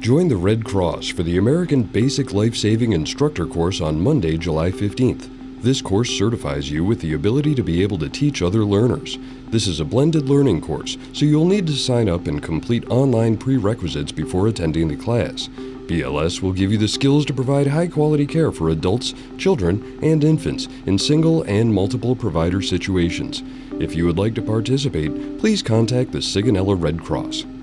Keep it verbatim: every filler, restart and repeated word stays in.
Join the Red Cross for the American Basic Life-Saving Instructor course on Monday, July fifteenth. This course certifies you with the ability to be able to teach other learners. This is a blended learning course, so you'll need to sign up and complete online prerequisites before attending the class. B L S will give you the skills to provide high-quality care for adults, children, and infants in single and multiple provider situations. If you would like to participate, please contact the Sigonella Red Cross.